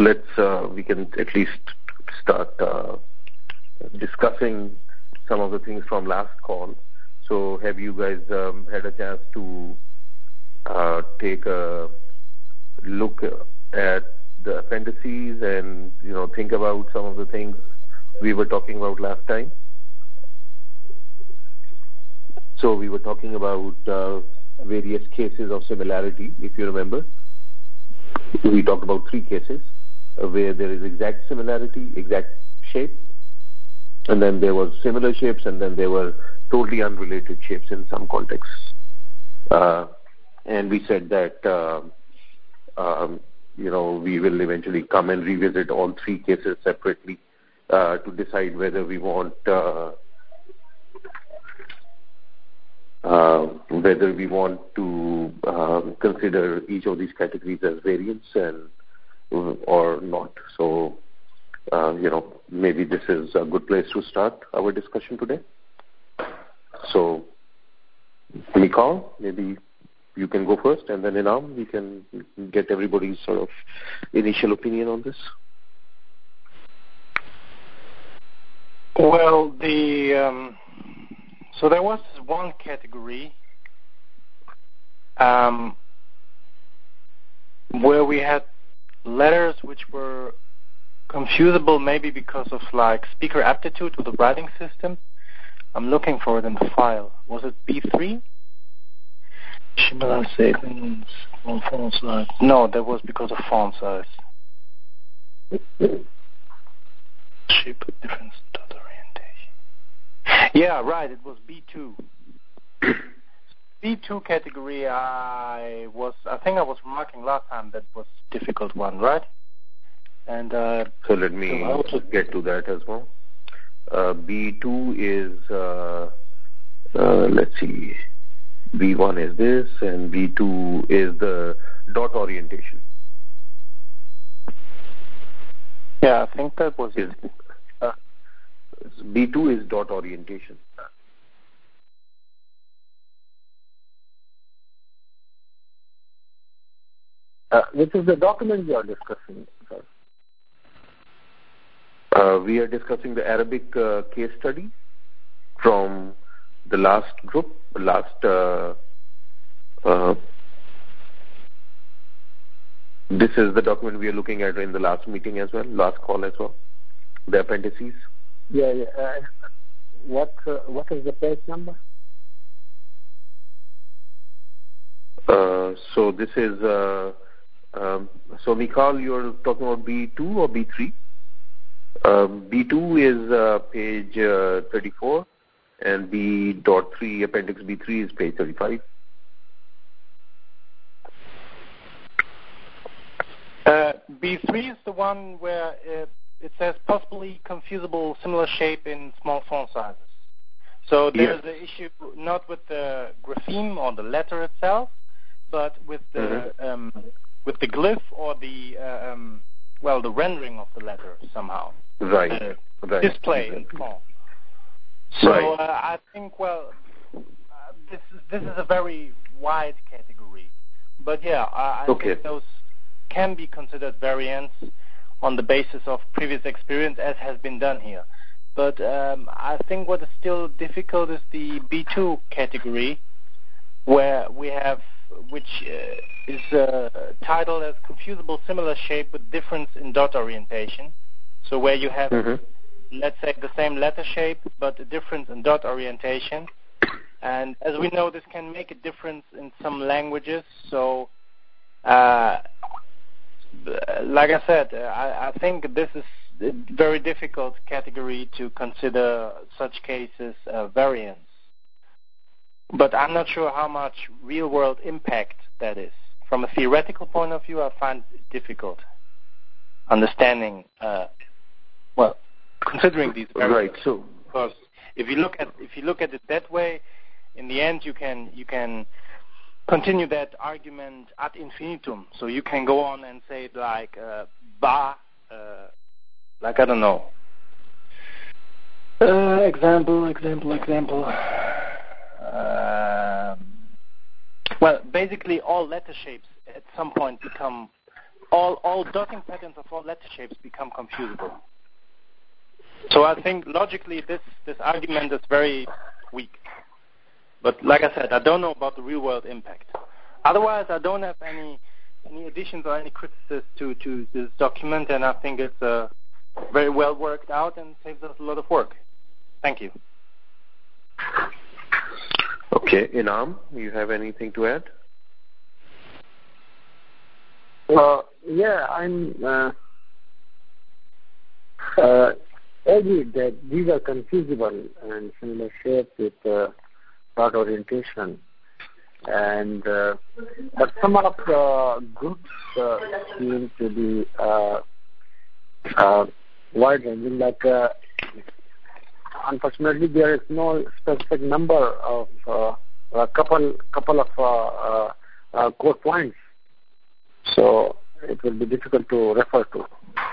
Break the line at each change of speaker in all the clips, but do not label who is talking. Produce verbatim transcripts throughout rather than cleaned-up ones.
let's uh, we can at least start uh, discussing some of the things from last call. So have you guys um, had a chance to uh, take a look at the appendices and, you know, think about some of the things we were talking about last time? So we were talking about uh, various cases of similarity, if you remember. We talked about three cases uh, where there is exact similarity, exact shape, and then there was similar shapes, and then there were totally unrelated shapes in some contexts. Uh, and we said that, uh, um, you know, we will eventually come and revisit all three cases separately uh, to decide whether we want uh, uh, whether we want to um, consider each of these categories as variants and or not. So, uh, you know, maybe this is a good place to start our discussion today. So, Mikal, maybe you can go first, and then Inam, we can get everybody's sort of initial opinion on this.
Well, the um, so there was one category um, where we had letters which were confusable, maybe because of like speaker aptitude with the writing system. I'm looking for it in the file. Was it B three? Similar statements on font size. No, that was because of font size. Shape of difference, dot orientation. Yeah, right. It was B two. B two category. I was. I think I was remarking last time that was difficult one, right? And uh,
so let me so get to that as well. Uh, B two is. Uh, uh, let's see. B one is this, and B two is the dot orientation.
Yeah, I think that was it.
Uh, B two is dot orientation.
Uh, this is the document we are discussing, sir.
Uh, we are discussing the Arabic uh, case study from the last group, last. Uh, uh, this is the document we are looking at in the last meeting as well, last call as well. The appendices.
Yeah, yeah. Uh, what uh, what is the page number?
Uh, so this is. Uh, um, so Mikal, you're talking about B two or B three? Um, B two is uh, page uh, thirty-four, and B dot three, appendix B three, is page thirty-five.
Uh, B three is the one where it, it says possibly confusable similar shape in small font sizes. So there's yes. the issue not with the grapheme or the letter itself, but with the mm-hmm. um, with the glyph or the uh, um, well the rendering of the letter somehow.
Right.
Uh,
right.
Display
exactly.
in font. So
right.
uh, I think well uh, this is this is a very wide category, but yeah I, I
okay.
think those can be considered variants on the basis of previous experience, as has been done here. But um, I think what is still difficult is the B two category, where we have, which uh, is uh, titled as confusable similar shape with difference in dot orientation. So where you have, mm-hmm. let's say, the same letter shape, but a difference in dot orientation. And as we know, this can make a difference in some languages. So uh, like I said, I, I think this is a very difficult category to consider such cases uh, variants. But I'm not sure how much real-world impact that is. From a theoretical point of view, I find it difficult understanding, uh, well, considering these variants.
Right. So,
because if you look at if you look at it that way, in the end, you can you can. continue that argument ad infinitum. So you can go on and say it like uh, ba, uh, like I don't know. Uh, example, example, example. Um, well, basically all letter shapes at some point become all, all dotting patterns of all letter shapes become confusable. So I think logically this, this argument is very weak. But like I said, I don't know about the real-world impact. Otherwise, I don't have any any additions or any criticisms to, to this document, and I think it's uh, very well worked out and saves us a lot of work. Thank you.
Okay, Inam, you have anything to add?
Uh, yeah, I'm uh, uh, agreed that these are confusable and similar shape with uh, dot orientation. And uh, but some of the groups uh, seem to be uh, uh, wide-ranging. Like, uh, unfortunately, there is no specific number of uh, a couple couple of uh, uh, uh, core points, so it will be difficult to refer to.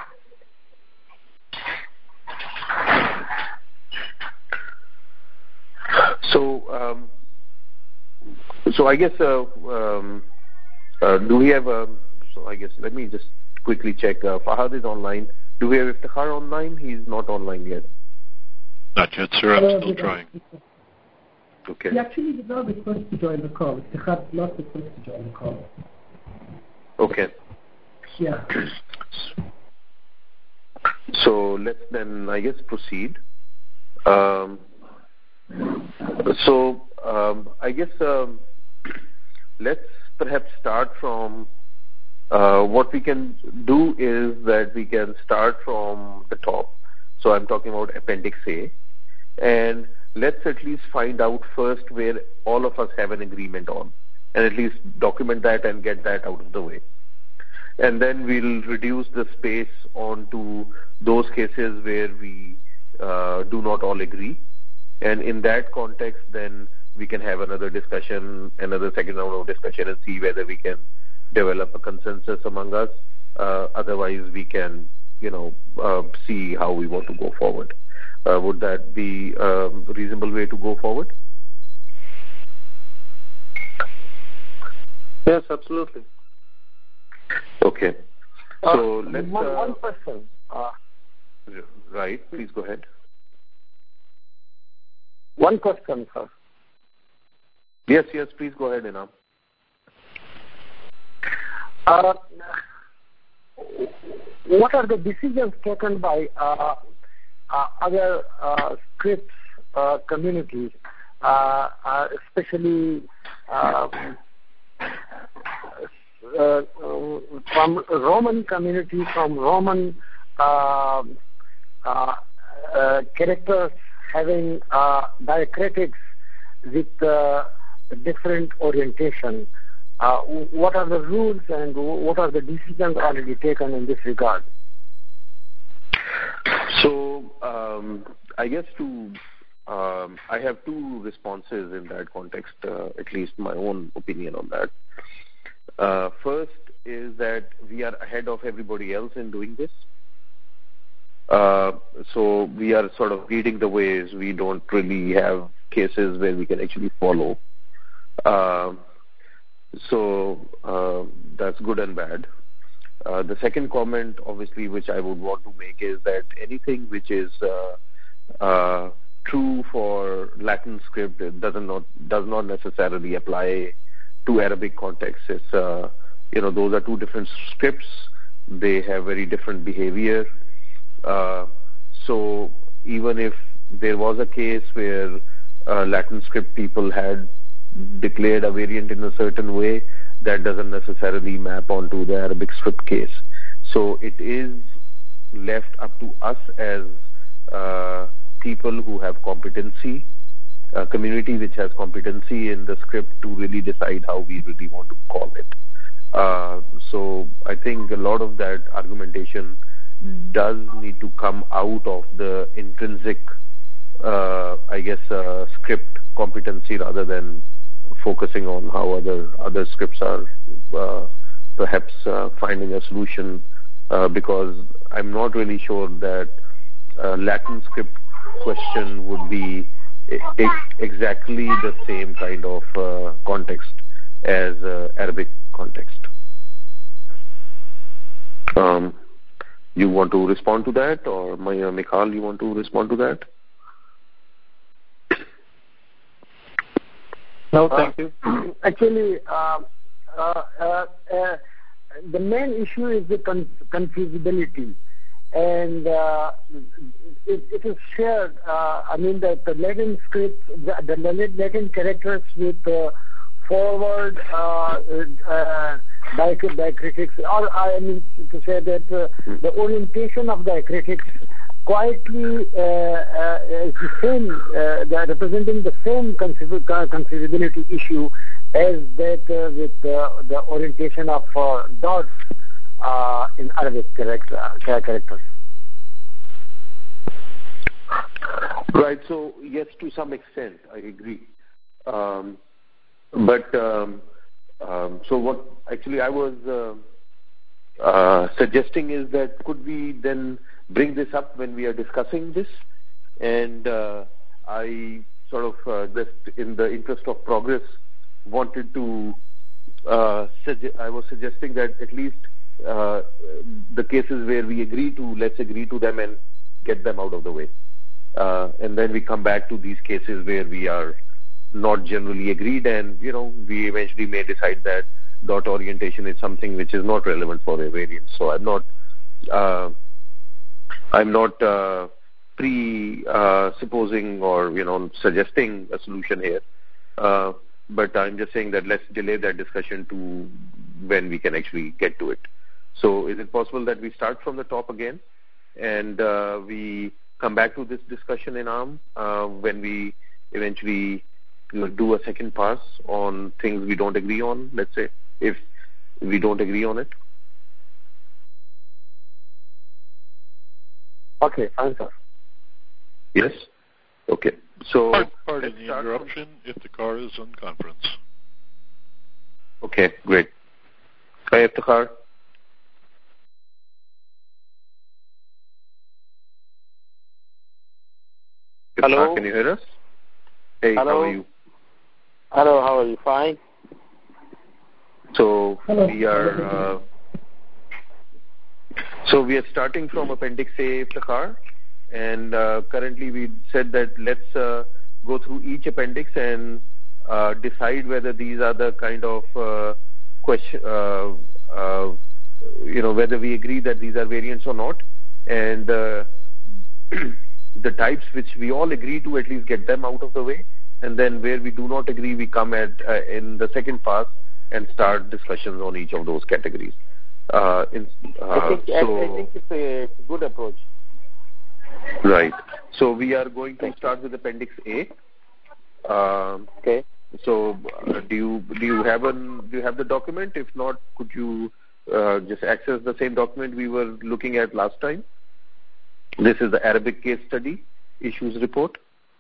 So. Um, So I guess, uh, um, uh, do we have, a, so I guess, let me just quickly check. Uh, Fahad is online. Do we have Iftikhar online? He's not online yet.
Not yet, sir. I'm
uh,
still trying.
Okay.
He actually did not request to join the call. Iftikhar did not request to join the call.
Okay.
Yeah.
So let's then, I guess, proceed. Um, so um, I guess um, let's perhaps start from uh, what we can do is that we can start from the top. So I'm talking about Appendix A. And let's at least find out first where all of us have an agreement on, and at least document that and get that out of the way. And then we'll reduce the space onto those cases where we uh, do not all agree. And in that context, then we can have another discussion, another second round of discussion, and see whether we can develop a consensus among us. Uh, otherwise, we can, you know, uh, see how we want to go forward. Uh, would that be a reasonable way to go forward?
Yes, absolutely.
Okay. So
uh,
let's...
One,
uh,
one question. Uh,
right, please go ahead.
One question, sir.
Yes, yes, please go ahead, Inam.
Uh, what are the decisions taken by uh, uh, other uh, scripts uh, communities, uh, uh, especially uh, uh, from Roman community, from Roman uh, uh, uh, characters having uh, diacritics with uh, different orientation? Uh, what are the rules and what are the decisions already taken in this regard?
So um, I guess to um, I have two responses in that context, uh, at least my own opinion on that. Uh, first is that we are ahead of everybody else in doing this. Uh, so we are sort of leading the ways. We don't really have cases where we can actually follow. Uh, so uh, that's good and bad. Uh, the second comment, obviously, which I would want to make is that anything which is uh, uh, true for Latin script it does not does not necessarily apply to Arabic context. It's uh, you know those are two different scripts. They have very different behavior. Uh, so even if there was a case where uh, Latin script people had declared a variant in a certain way, that doesn't necessarily map onto the Arabic script case. So it is left up to us as uh, people who have competency, a community which has competency in the script to really decide how we really want to call it. Uh, so I think a lot of that argumentation does need to come out of the intrinsic, uh, I guess, uh, script competency rather than focusing on how other other scripts are uh, perhaps uh, finding a solution, uh, because I'm not really sure that uh, Latin script question would be e- exactly the same kind of uh, context as uh, Arabic context. Um, you want to respond to that, or Maya, Michal, you want to respond to that?
No, thank you.
Uh, actually, uh, uh, uh, uh, the main issue is the con- confusability. And uh, it, it is shared, uh, I mean, that the Latin script, the, the Latin characters with uh, forward uh, uh, diacritics, or I mean to say that uh, the orientation of diacritics quietly uh, uh, is the same, uh, they are representing the same conceivability issue as that uh, with uh, the orientation of uh, dots uh, in Arabic character, uh, characters.
Right. So yes, to some extent, I agree. Um, but um, um, so what actually I was uh, uh, suggesting is that could we then bring this up when we are discussing this? And uh, I sort of uh, just in the interest of progress wanted to uh, suge- I was suggesting that at least uh, the cases where we agree to, let's agree to them and get them out of the way. Uh, and then we come back to these cases where we are not generally agreed, and you know we eventually may decide that dot orientation is something which is not relevant for a variance. So I'm not uh, I'm not uh, pre uh, supposing or you know suggesting a solution here, uh, but I'm just saying that let's delay that discussion to when we can actually get to it. So is it possible that we start from the top again and uh, we come back to this discussion in A R M uh, when we eventually you know, do a second pass on things we don't agree on, let's say, if we don't agree on it?
Okay, fine, sir.
Yes? Okay. So,
pardon the interruption from... if the car is on conference.
Okay, great. Hi, Iftikhar.
Hello.
Can you hear us? Hey,
Hello.
how are you?
Hello, how are you? Fine.
So
Hello.
we are uh, so we are starting from Appendix A, Iftikhar, and uh, currently we said that let's uh, go through each appendix and uh, decide whether these are the kind of uh, question, uh, uh, you know, whether we agree that these are variants or not, and uh, the types which we all agree to, at least get them out of the way, and then where we do not agree, we come at uh, in the second pass and start discussions on each of those categories. Uh, in, uh,
I think
so,
I, I think it's a, it's a good approach.
Right. So we are going to start with Appendix A. Um,
okay.
So uh, do you do you have an do you have the document? If not, could you uh, just access the same document we were looking at last time? This is the Arabic case study issues report.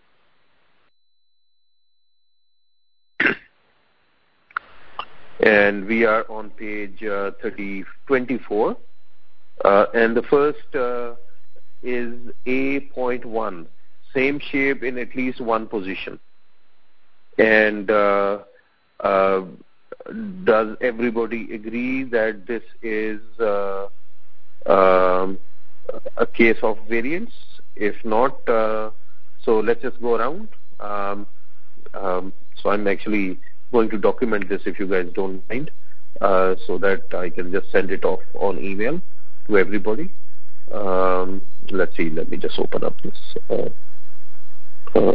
And we are on page uh, thirty twenty-four. Uh, and the first uh, is A point one, same shape in at least one position. And uh, uh, does everybody agree that this is uh, um, a case of variance? If not, uh, so let's just go around. Um, um, so I'm actually going to document this if you guys don't mind, uh, so that I can just send it off on email to everybody. Um, let's see, let me just open up this. Uh, uh,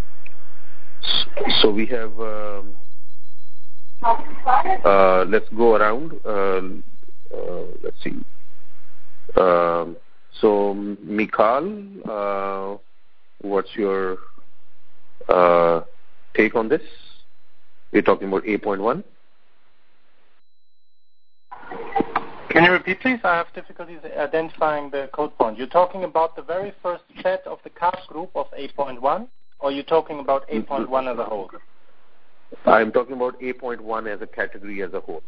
so we have, um, uh, let's go around. Uh, uh, let's see. Um, so, Michal, uh, what's your uh, take on this? We're talking about A point one.
Can you repeat, please? I have difficulties identifying the code point. You're talking about the very first set of the card group of A point one, or you're talking about A point one as a whole?
I'm talking about A point one as a category as a whole.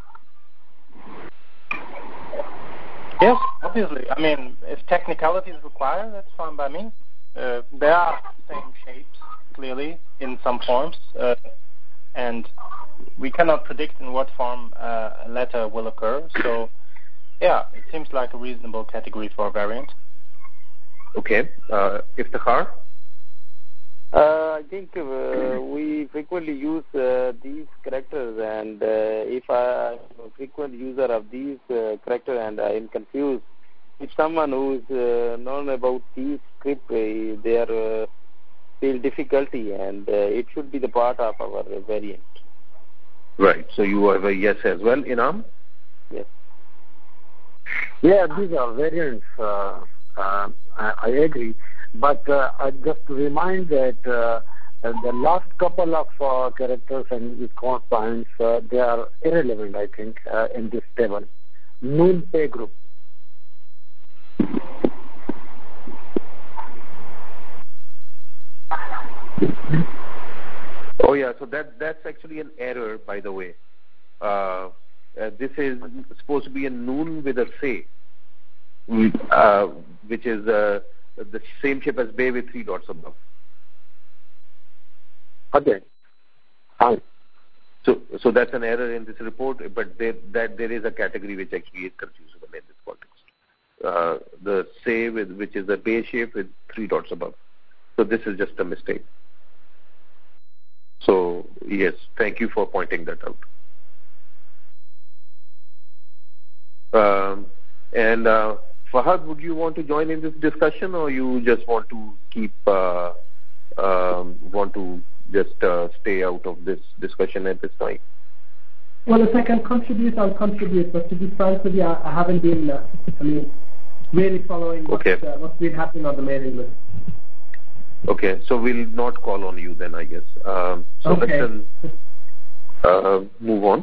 Yes, obviously. I mean, if technicality is required, that's fine by me. Uh, there are same shapes, clearly, in some forms, uh, and we cannot predict in what form uh, a letter will occur. So Yeah, it seems like a reasonable category for a variant.
Okay. Uh, Iftikhar?
Uh, I think uh, we frequently use uh, these characters, and uh, if I'm a frequent user of these uh, characters and I am confused, if someone who is uh, known about these script, uh, they are uh, feel difficulty, and uh, it should be the part of our variant.
Right. So you have a yes as well, Inam?
Yes.
Yeah, these are variants. Uh, uh, I, I agree. But uh, I just to remind that uh, the last couple of uh, characters and with count points, uh, they are irrelevant, I think, uh, in this table. Noon pay group.
Oh, yeah. So that that's actually an error, by the way. Uh, uh, this is supposed to be a noon with a say, uh, which is uh, the same shape as bay with three dots above.
Okay. Fine.
So, so that's an error in this report, but there, that there is a category which actually is confusable in this context. Uh, the say with which is the bay shape with three dots above. So this is just a mistake. So yes, thank you for pointing that out. Um, and uh, Fahad, would you want to join in this discussion, or you just want to keep uh, um, want to just uh, stay out of this discussion at this time?
Well, if I can contribute, I'll contribute. But to be frank with you, I haven't been, uh, I mean, really following what,
okay.
uh, what's been happening on the mailing list.
Okay, so we'll not call on you then, I guess. Um, so
okay.
let's then uh, move on.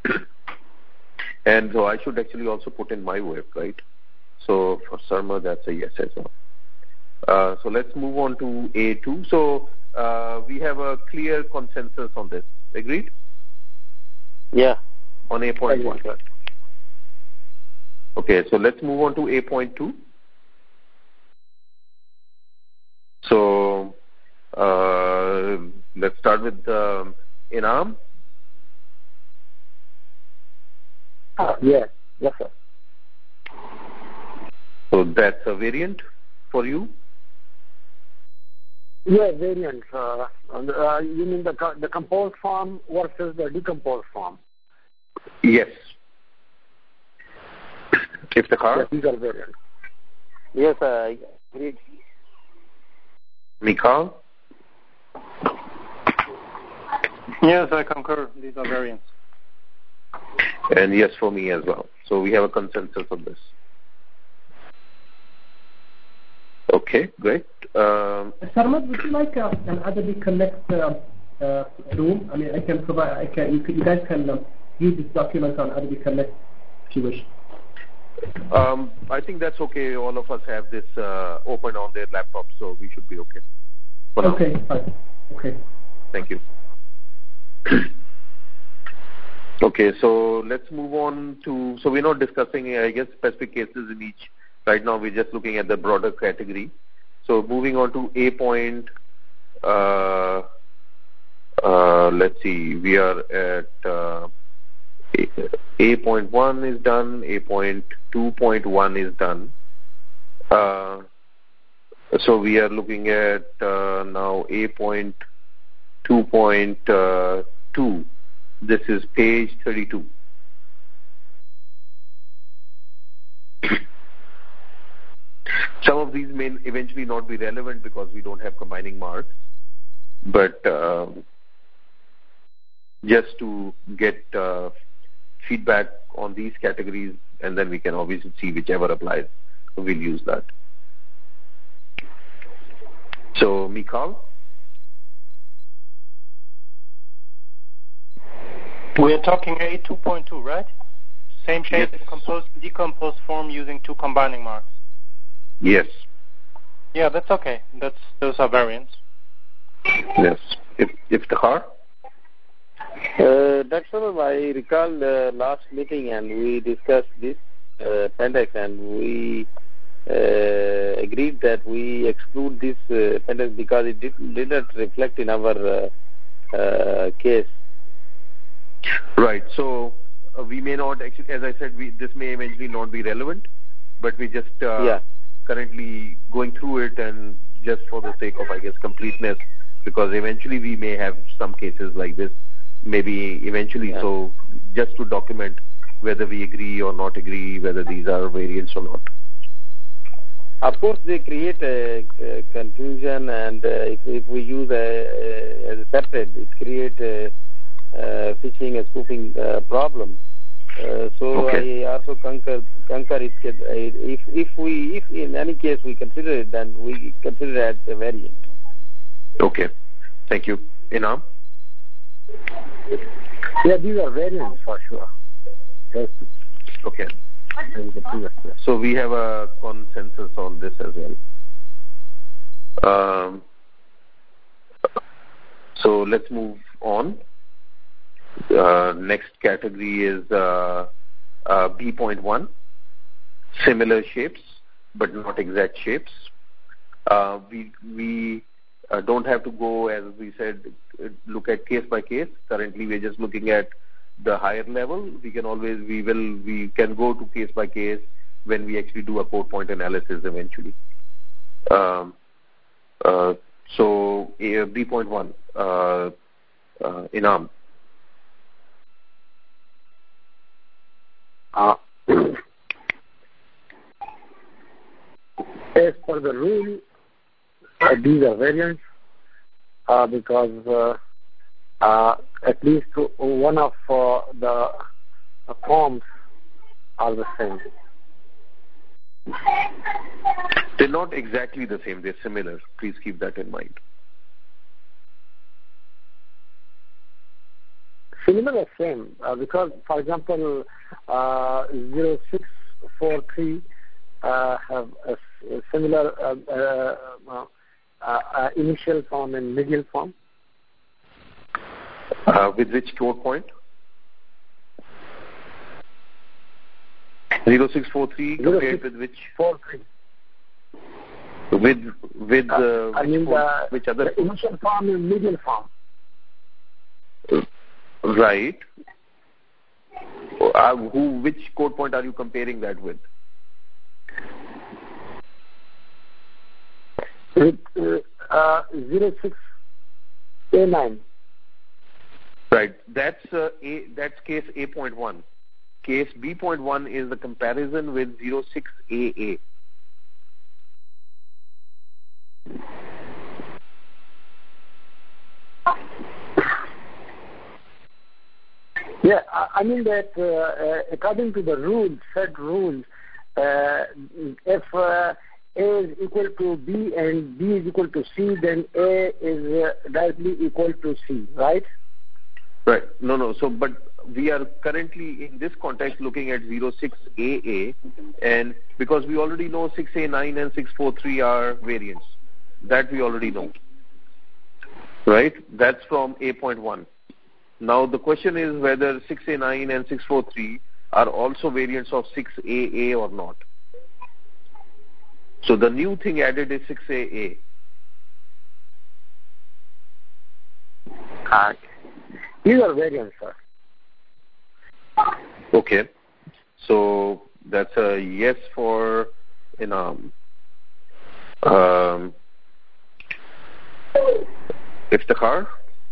And so I should actually also put in my work, right? So for Sarma, that's a yes as well. Uh, so let's move on to A two. So uh, we have a clear consensus on this. Agreed?
Yeah.
On A point one. Okay, so let's move on to A point two. So uh, let's start with um, Inam.
Uh, yeah. Yes, sir.
So that's a variant for you?
Yeah, variant. Uh, uh, you mean the the composed form versus the decomposed form?
Yes. Iftikhar?
Yeah, these are variants.
Yes, I agree.
Mikal?
Yes, I concur. These are variants.
And yes for me as well. So we have a consensus on this. Okay, great. Um,
Sarmad, would you like uh, an Adobe Connect uh, uh, room? I mean, I can provide. I can. You, can, you guys can um, use this document on Adobe Connect if you wish.
um, I think that's okay. All of us have this uh, open on their laptop, so we should be okay. For
okay,
now.
fine. Okay.
Thank you. Okay, so let's move on to. So we're not discussing, I guess, specific cases in each. Right now, we're just looking at the broader category. So moving on to A point, uh, uh, let's see, we are at uh, A point one is done, A point two point one is done. Uh, so we are looking at uh, now A point two point two. This is page thirty-two. Some of these may eventually not be relevant because we don't have combining marks, but um, just to get uh, feedback on these categories, and then we can obviously see whichever applies. We'll use that. So, Mikal?
We are talking A two point two, right? Same shape,
yes.
composed, decomposed form using two combining marks.
Yes.
Yeah, that's okay. That's those are variants.
Yes. If Iftikhar?
Uh, Doctor I recall the last meeting and we discussed this uh, appendix, and we uh, agreed that we exclude this uh, appendix because it did, did not reflect in our uh, uh, case.
Right. So uh, we may not actually, as I said, we, this may eventually not be relevant, but we just uh,
yeah.
currently going through it, and just for the sake of, I guess, completeness, because eventually we may have some cases like this, maybe eventually.
Yeah.
So just to document whether we agree or not agree, whether these are variants or not.
Of course, they create a, a confusion, and uh, if, if we use a, a, as a separate, it creates a, a phishing and spoofing uh, problem. Uh, so
Okay.
I also concur, concur it, if if we if in any case we consider it, then we consider it as a variant.
Okay. Thank you. Inam?
Yeah, these are variants for sure. Yes.
Okay. So we have a consensus on this as well. Um, so let's move on. Uh, next category is uh, uh, B point one, similar shapes but not exact shapes. Uh, we we uh, don't have to go, as we said, look at case by case. Currently, we're just looking at the higher level. We can always, we will, we can go to case by case when we actually do a code point analysis eventually. Um, uh, so uh, B point one, uh, uh, Inam.
Uh, as per the rule, uh, these are variants uh, because uh, uh, at least one of uh, the uh, forms are the same.
They're not exactly the same. They're similar. Please keep that in mind.
Similar or same, uh, because, for example, uh, zero six four three uh, have a, a similar uh, uh, uh, uh, initial form and medial form.
Uh, with which code point? zero six four three compared with which?
four three.
With with uh,
uh, I
which,
mean
code,
the,
which other?
The initial form and medial form.
Right. Uh, who? Which code point are you comparing that with?
With uh, uh, zero six A nine.
Right. That's uh, a. That's case A point one. Case B point one is the comparison with zero six A A.
Yeah, I mean that uh, uh, according to the rules, set rules, uh, if uh, A is equal to B and B is equal to C, then A is uh, directly equal to C, right?
Right. No, no. So, but we are currently in this context looking at zero six A A, and because we already know six A nine and six four three are variants. That we already know. Right? That's from A point one. Now, the question is whether six A nine and six four three are also variants of six A A or not. So, the new thing added is six A A.
Okay. These are variants, sir.
Okay. So, that's a yes for Inam. Um, Iftikhar?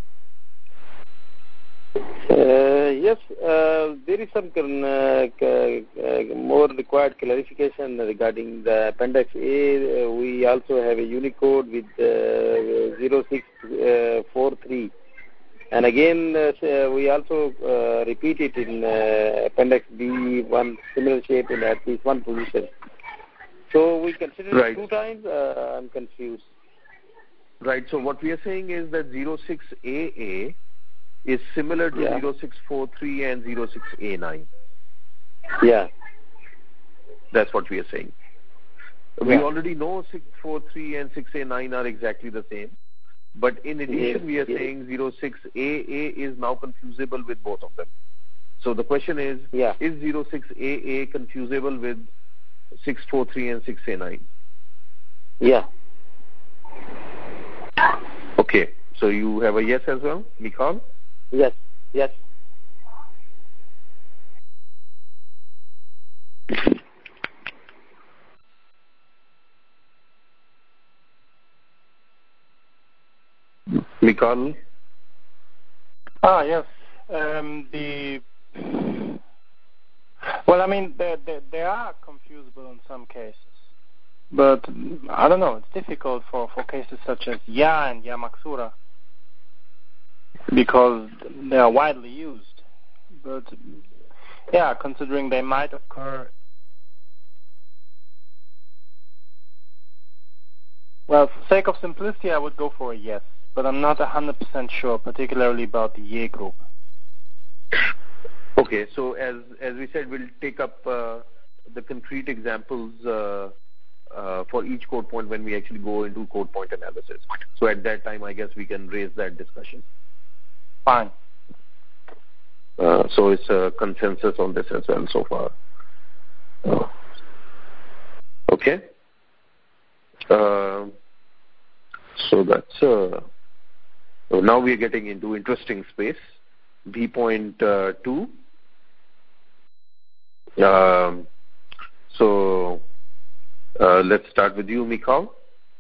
Uh, yes, uh, there is some uh, uh, more required clarification regarding the Appendix A. Uh, we also have a Unicode with uh, zero six four three. And again, uh, we also uh, repeat it in uh, Appendix B, one similar shape in at least one position. So we consider
right.
it two times. Uh, I'm confused.
Right. So what we are saying is that zero six A A is similar to
yeah.
zero six four three and zero six A nine.
Yeah.
That's what we are saying.
Yeah.
We already know six four three and six A nine are exactly the same. But in addition,
yeah.
we are
yeah.
saying zero six A A is now confusable with both of them. So the question is,
yeah.
is zero six A A confusable with six four three and six A nine?
Yeah.
Okay. So you have a yes as well, Mikhal?
Yes. Yes.
Mikhail?
Ah, yes. Um, the well, I mean, they, they, they are confusable in some cases, but I don't know. It's difficult for, for cases such as Ya and Ya Maksura because they are widely used. But yeah, considering they might occur. Well, for the sake of simplicity, I would go for a yes, but I'm not one hundred percent sure, particularly about the Ye group.
Okay, so as as we said, we'll take up uh, the concrete examples uh, uh, for each code point when we actually go into code point analysis. So at that time, I guess we can raise that discussion.
Fine.
Uh, so it's a consensus on this as well so far. Uh, okay. Uh, so that's uh, so now we are getting into interesting space. V point uh, two. Um, so uh, let's start with you, Mikhail.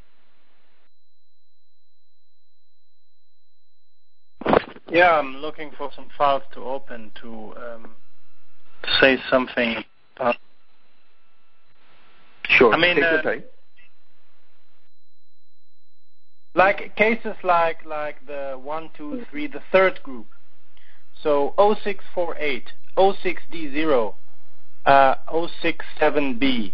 Yeah, I'm looking for some files to open to um, say something. About
Sure.
I mean,
take
uh,
your time.
Like cases like like the one, two, three, the third group. So zero six four eight, zero six D zero, uh, zero six seven B.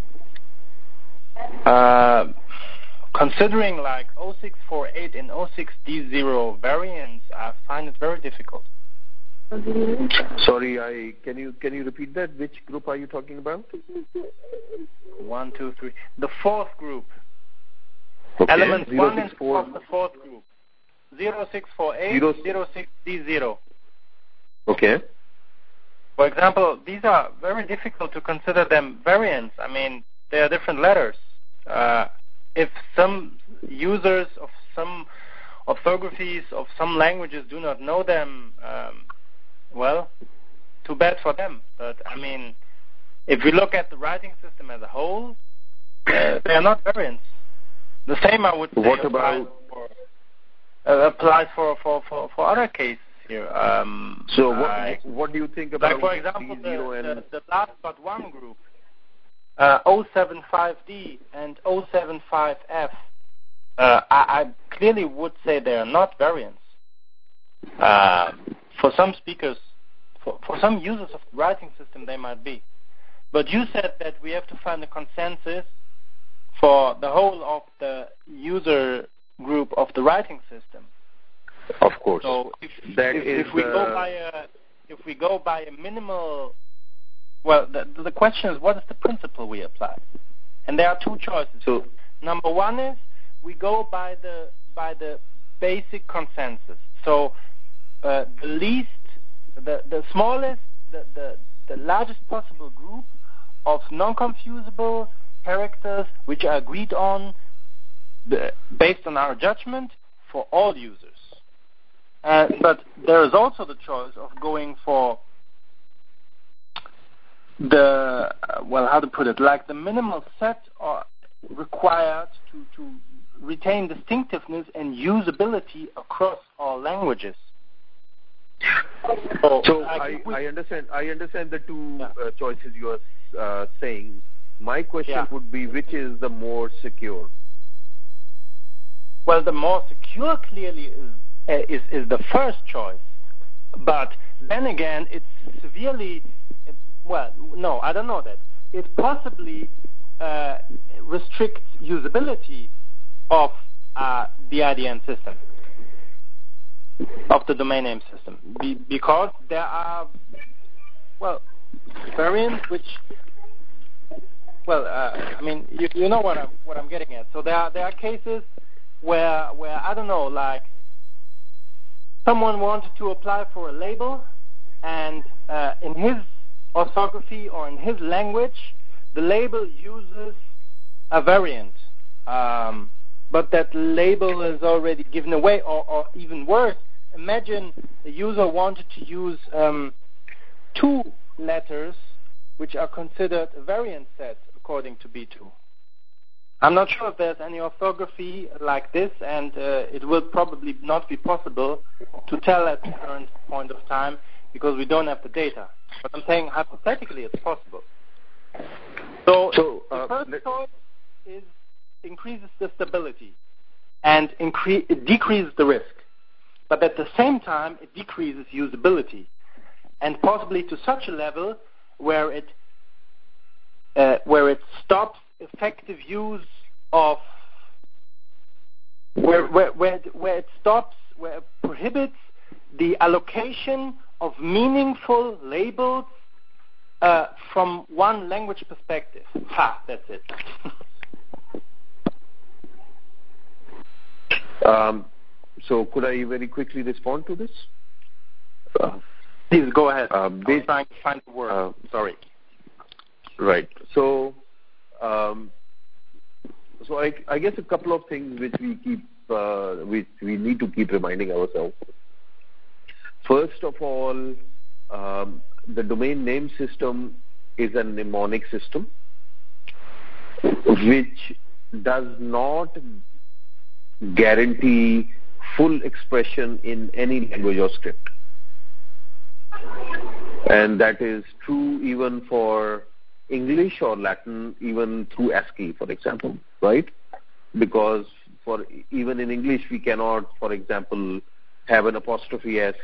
Uh, considering like zero six four eight and zero six D zero variants, I find it very difficult.
Sorry, I can you can you repeat that? Which group are you talking about?
One, two, three. The fourth group.
Okay.
Elements
zero
one
six
and
four
of the fourth group. zero six four eight,
Zero-
zero six D zero.
Okay.
For example, these are very difficult to consider them variants. I mean, they are different letters. Uh, if some users of some orthographies of some languages do not know them, um, well, too bad for them. But, I mean, if we look at the writing system as a whole, uh, they are not variants. The same, I would say,
What
applies,
about,
for, uh, applies for, for, for, for other cases here. Um,
so what,
I,
what do you think about
like, for example,
D
the,
zero and...
the, the last but one group, uh, zero seven five D and zero seven five F, uh, I, I clearly would say they are not variants. Uh, for some speakers, for, for some users of the writing system, they might be. But you said that we have to find a consensus for the whole of the user group of the writing system.
Of course.
So if,
that
if,
is
if we
the...
go by a if we go by a minimal, well, the, the question is, what is the principle we apply? And there are two choices.
So,
number one is we go by the by the basic consensus. So uh, the least, the the smallest, the, the the largest possible group of non-confusable characters which are agreed on the, based on our judgment for all users. Uh, but there is also the choice of going for the, uh, well, how to put it, like the minimal set or required to, to retain distinctiveness and usability across all languages.
so, so
like
I,
we,
I understand I understand the two
yeah.
uh, choices you are uh, saying. My question
yeah.
would be, which is the more secure?
Well, the more secure clearly is, uh, is is the first choice. But then again, it's severely, well, no, I don't know that. It possibly uh, restricts usability of uh, the I D N system, of the domain name system, Be- because there are, well, variants which, well, uh, I mean, you, you know what I'm what I'm getting at. So there are there are cases where where I don't know, like someone wanted to apply for a label, and uh, in his orthography or in his language, the label uses a variant, um, but that label is already given away, or, or even worse, imagine the user wanted to use um, two letters which are considered a variant set according to B two. I'm not sure if there's any orthography like this, and uh, it will probably not be possible to tell at the current point of time because we don't have the data. But I'm saying hypothetically it's possible. So,
so uh,
the first choice is increases the stability and incre- it decreases the risk. But at the same time, it decreases usability, and possibly to such a level where it uh, where it stops effective use of where where where it, where it stops where it prohibits the allocation of meaningful labels uh, from one language perspective. Ha, that's it.
um, so could I very quickly respond to this? Uh,
Please go ahead.
Uh,
I'm trying to find the word. Uh, Sorry.
Right. So, um, so I, I guess a couple of things which we keep, uh, which we need to keep reminding ourselves. First of all, um, the domain name system is a mnemonic system, which does not guarantee full expression in any language or script. And that is true even for English or Latin, even through ASCII, for example, right? Because for even in English, we cannot, for example, have an apostrophe S.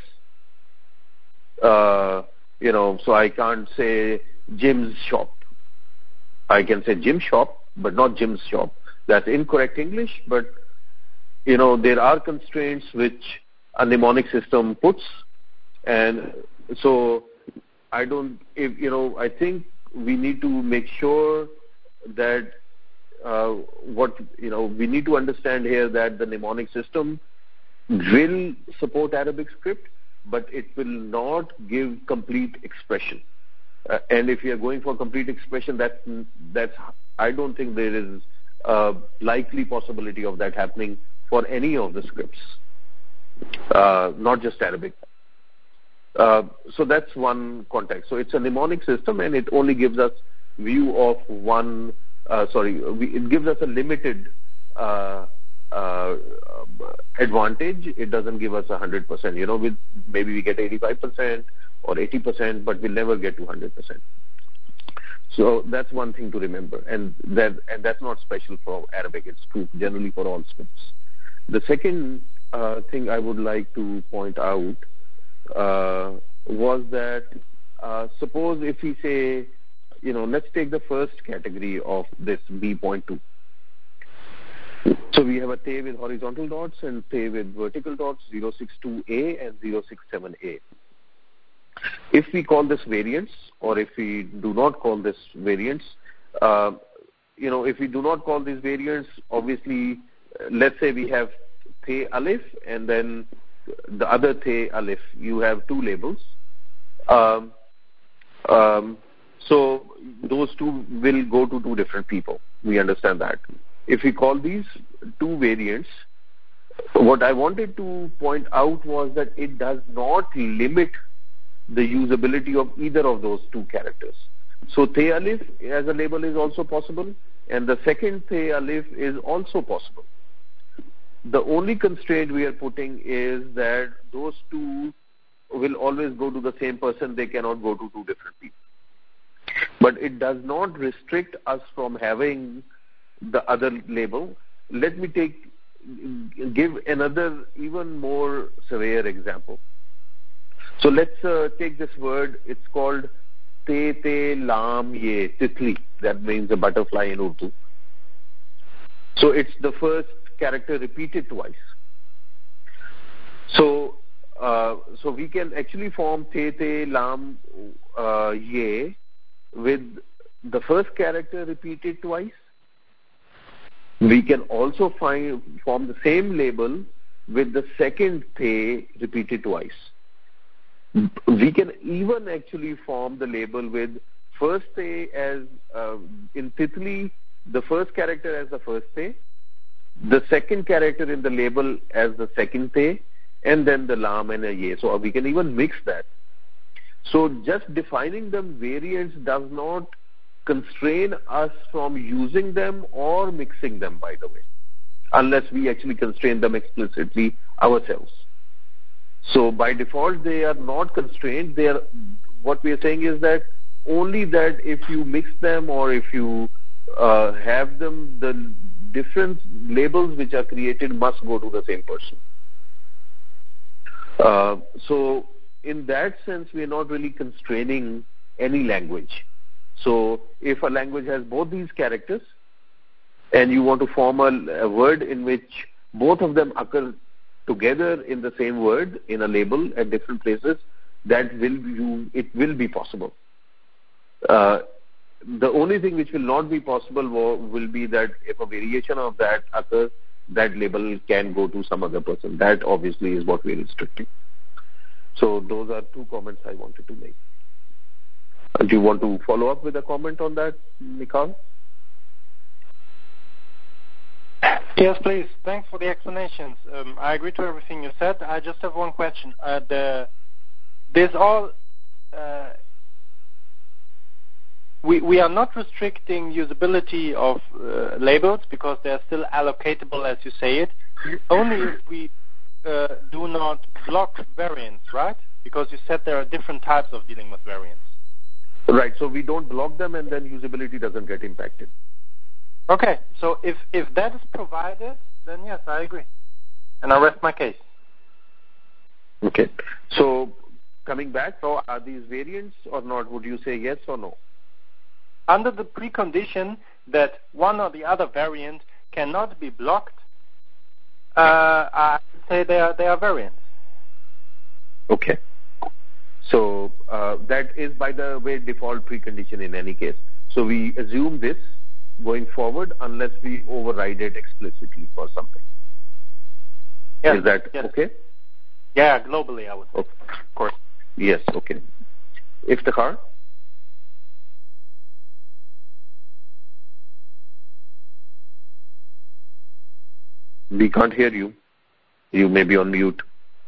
Uh, you know, so I can't say Jim's shop. I can say Jim shop, but not Jim's shop. That's incorrect English, but, you know, there are constraints which a mnemonic system puts. And so I don't, if, you know, I think we need to make sure that uh, what, you know, we need to understand here that the mnemonic system will support Arabic script, but it will not give complete expression. Uh, and if we are going for complete expression, that's, that's, I don't think there is a likely possibility of that happening for any of the scripts, uh, not just Arabic. Uh, so that's one context. So it's a mnemonic system, and it only gives us view of one, uh, sorry, we, it gives us a limited uh, uh, advantage. It doesn't give us one hundred percent. You know, with maybe we get eighty-five percent or eighty percent, but we'll never get to one hundred percent. So that's one thing to remember, and that and that's not special for Arabic. It's true generally for all scripts. The second uh, thing I would like to point out uh, was that uh, suppose if we say, you know, let's take the first category of this B point two. So we have a T with horizontal dots and T with vertical dots, zero six two A and zero six seven A. If we call this variance, or if we do not call this variance, uh, you know, if we do not call these variants, obviously, uh, let's say we have Te Alif and then the other Te Alif, you have two labels. Um, um, so those two will go to two different people. We understand that. If we call these two variants, what I wanted to point out was that it does not limit the usability of either of those two characters. So Te Alif as a label is also possible, and the second Te Alif is also possible. The only constraint we are putting is that those two will always go to the same person. They cannot go to two different people. But it does not restrict us from having the other label. Let me take give another even more severe example. So let's uh, take this word. It's called Te Te Lam Ye, Titli. That means a butterfly in Urdu. So it's the first character repeated twice. So uh, so we can actually form Te Te Lam uh, Ye with the first character repeated twice. We can also find form the same label with the second Te repeated twice. We can even actually form the label with first Te as, uh, in Titli, the first character as the first Te, the second character in the label as the second Te, and then the Lam and a Ye. So we can even mix that. So just defining them variants does not constrain us from using them or mixing them, by the way, unless we actually constrain them explicitly ourselves. So by default, they are not constrained. They are, what we are saying is that only that if you mix them or if you uh, have them, the different labels which are created must go to the same person. Uh, so in that sense, we are not really constraining any language. So if a language has both these characters and you want to form a, a word in which both of them occur together in the same word in a label at different places, that will you, it will be possible. Uh, the only thing which will not be possible will, will be that if a variation of that occurs, that label can go to some other person. That obviously is what we are restricting. So those are two comments I wanted to make. Do you want to follow up with a comment on that, Mikhail?
Yes, please. Thanks for the explanations. Um, I agree to everything you said. I just have one question. Uh, the, this all, uh, we, we are not restricting usability of uh, labels because they are still allocatable as you say it, only if we uh, do not block variants, right? Because you said there are different types of dealing with variants.
Right, so we don't block them and then usability doesn't get impacted.
Okay, so if, if that is provided, then yes, I agree. And I rest my case.
Okay, so coming back, so are these variants or not? Would you say yes or no?
Under the precondition that one or the other variant cannot be blocked, uh, I would say they are, they are variants.
Okay. So uh, that is, by the way, default precondition in any case. So we assume this going forward unless we override it explicitly for something.
Yes.
Is that
yes.
okay?
Yeah, globally, I would say.
Okay. Of course. Yes, okay. Iftikhar? We can't hear you. You may be on mute.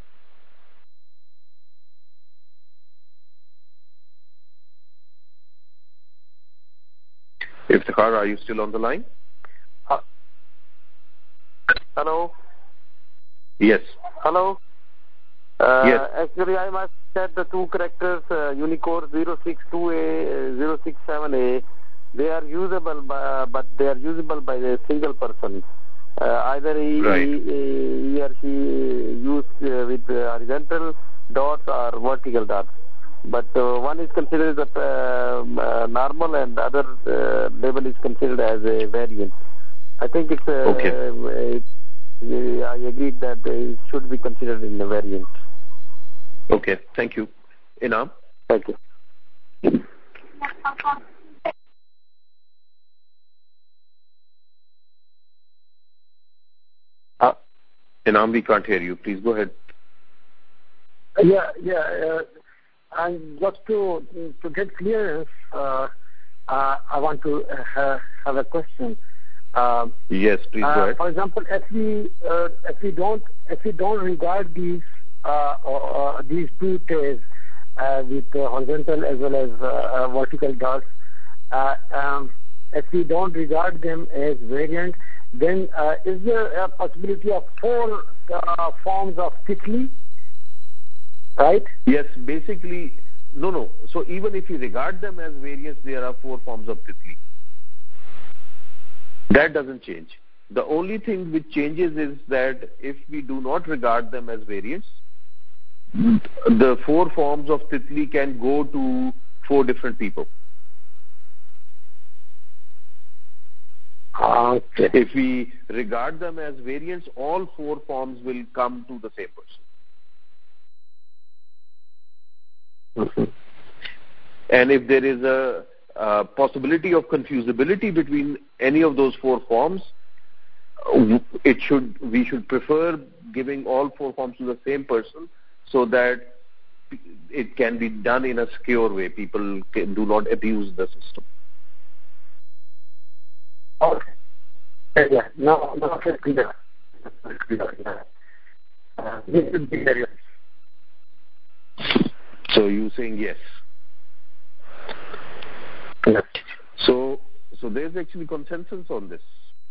Iftikhar, are you still on the line?
Uh, hello?
Yes.
Hello? Uh,
yes.
Actually, I must set the two characters, uh, Unicode zero six two A, zero six seven A. They are usable, by, but they are usable by a single person. Uh, either he,
right.
he, he or she used uh, with uh, horizontal dots or vertical dots. But uh, one is considered as a uh, uh, normal and the other uh, label is considered as a variant. I think it's uh,
okay.
it, I agreed that it should be considered in a variant.
Okay, thank you. Inam?
Thank you.
Uh, Inam, we can't hear you. Please go ahead.
Yeah, yeah. Uh, and just to to get clearance, uh, uh, I want to uh, have a question. Um,
yes, please
uh,
go ahead.
For example, if we uh, if we don't if we don't regard these uh, or, uh, these two tails uh, with uh, horizontal as well as uh, uh, vertical dots, uh, um, if we don't regard them as variant, then uh, is there a possibility of four uh, forms of Titli? Right?
Yes, basically, no, no. So even if you regard them as variants, there are four forms of Titli. That doesn't change. The only thing which changes is that if we do not regard them as variants, the four forms of Titli can go to four different people.
Okay.
If we regard them as variants, all four forms will come to the same person.
Mm-hmm.
And if there is a, a possibility of confusability between any of those four forms, it should we should prefer giving all four forms to the same person so that it can be done in a secure way. People can, do not abuse the system.
Okay. Yeah. No, no, it's clear. Yeah. Uh, this would be various.
So you're saying yes?
Yes.
So, so there's actually consensus on this.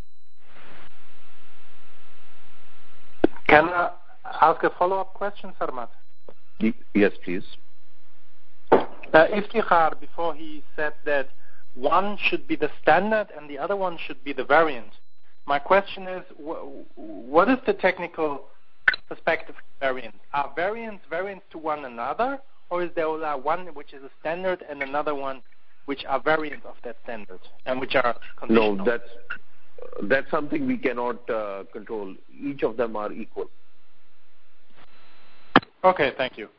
Can I ask a follow-up question, Sarmat?
Yes, please.
Uh, Iftikhar, before he said that one should be the standard and the other one should be the variant. My question is, wh- what is the technical perspective of variants? Are variants variants to one another, or is there one which is a standard and another one which are variants of that standard and which are conditional?
No, that's, that's something we cannot uh, control. Each of them are equal.
Okay, thank you.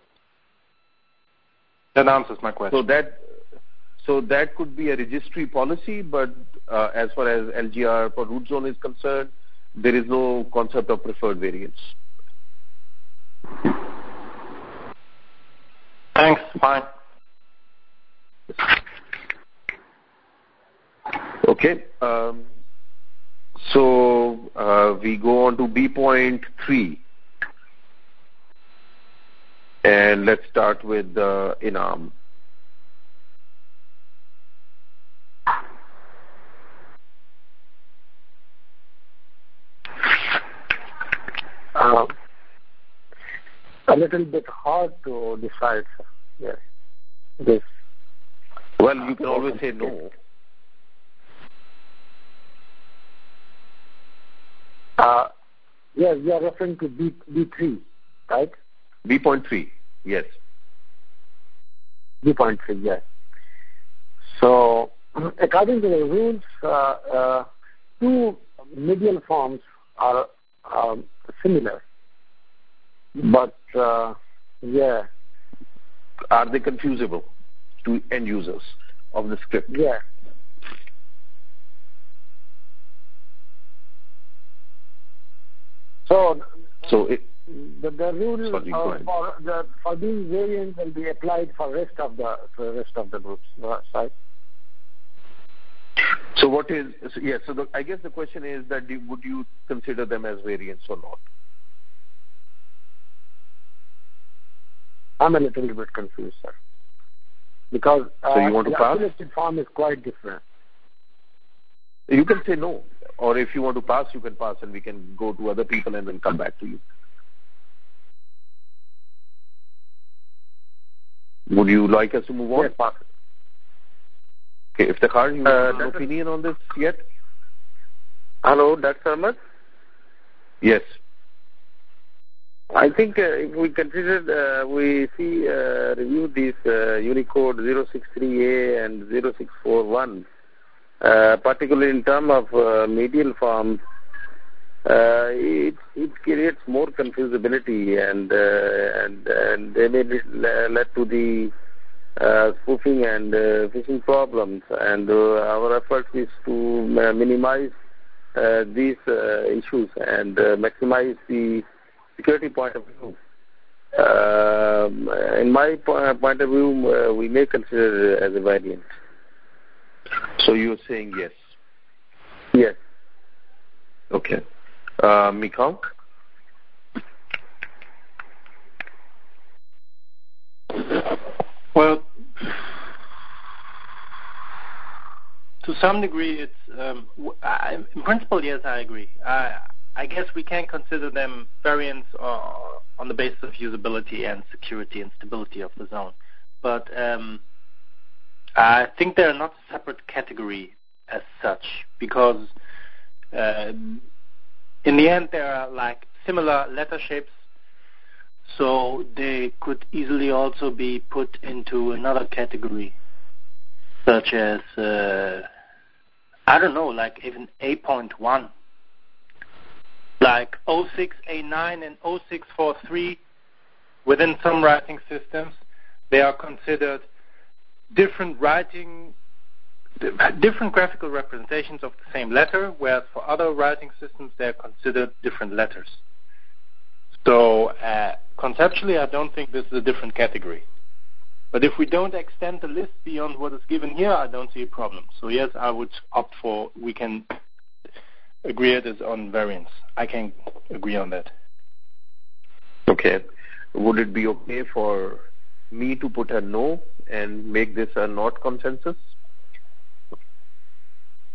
That answers my question.
So that, so that could be a registry policy, but uh, as far as L G R for root zone is concerned, there is no concept of preferred variants.
Thanks, fine.
Okay, um, so uh, we go on to B point three. And let's start with uh, Inam.
Uh, a little bit hard to decide. Yes. This.
Well, you can always say no.
Uh, yes, you are referring to B, B3, right?
B point three, yes.
B point three, yes. So, according to the rules, uh, uh, two medial forms are um, similar. But, uh, yeah.
Are they confusable to end users of the script?
Yeah. So,
so it,
the, the rule
sorry,
uh, for the for these variants will be applied for rest of the for the rest of the groups, right?
So what is so yes? So the, I guess the question is that do, would you consider them as variants or not?
I'm a little bit confused, sir, because uh,
so you want to
the
pass?
isolated form is quite different.
You can say no, or if you want to pass, you can pass, and we can go to other people and then come back to you. Would you like us to move on?
Yes, pass.
Okay, Iftikhar, you
Uh,
have an opinion on this yet?
Hello, Doctor Ahmed?
Yes.
I think uh, if we consider, uh, we see, uh, review these uh, Unicode zero six three A and zero six four one, uh, particularly in terms of uh, medial forms, uh, it, it creates more confusability and uh, and, and they may lead to the uh, spoofing and uh, phishing problems. And uh, our effort is to minimize uh, these uh, issues and uh, maximize the security point of view. Uh, in my point of view, uh, we may consider it as a variant.
So you're saying yes?
Yes.
Okay. Uh, Mikhail?
Well, to some degree, it's um, I, in principle, yes, I agree. I, I guess we can consider them variants uh, on the basis of usability and security and stability of the zone. But um, I think they're not a separate category as such, because uh, in the end, there are like similar letter shapes, so they could easily also be put into another category, such as, uh, I don't know, like even A point one. Like oh six A nine and oh six forty-three, within some writing systems, they are considered different writing, different graphical representations of the same letter, whereas for other writing systems, they are considered different letters. So uh, conceptually, I don't think this is a different category. But if we don't extend the list beyond what is given here, I don't see a problem. So yes, I would opt for, we can agree it is on variance. I can agree on that.
Okay. Would it be okay for me to put a no and make this a not consensus?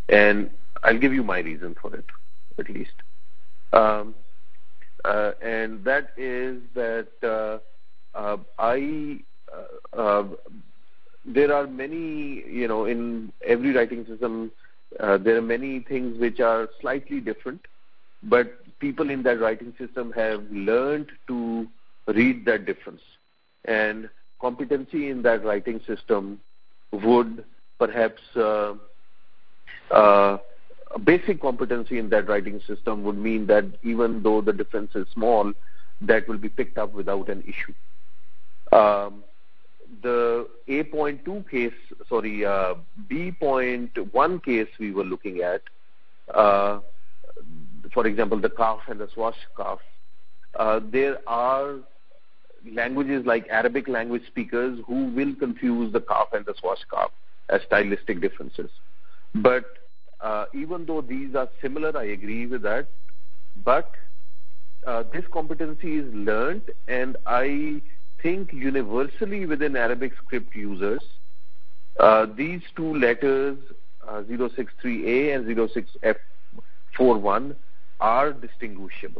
And I'll give you my reason for it, at least. Um, uh, and that is that uh, uh, I, uh, uh, there are many, you know, in every writing system, uh, there are many things which are slightly different, but people in that writing system have learned to read that difference. And competency in that writing system would perhaps, uh, uh, a basic competency in that writing system would mean that even though the difference is small, that will be picked up without an issue. Um, the A point two case, sorry, uh, B point one case we were looking at, uh, for example, the kaf and the swash kaf, uh, there are languages like Arabic language speakers who will confuse the kaf and the swash kaf as stylistic differences. But uh, even though these are similar, I agree with that, but uh, this competency is learned, and I think universally within Arabic script users, uh, these two letters, uh, zero six three A and zero six F forty-one, are distinguishable.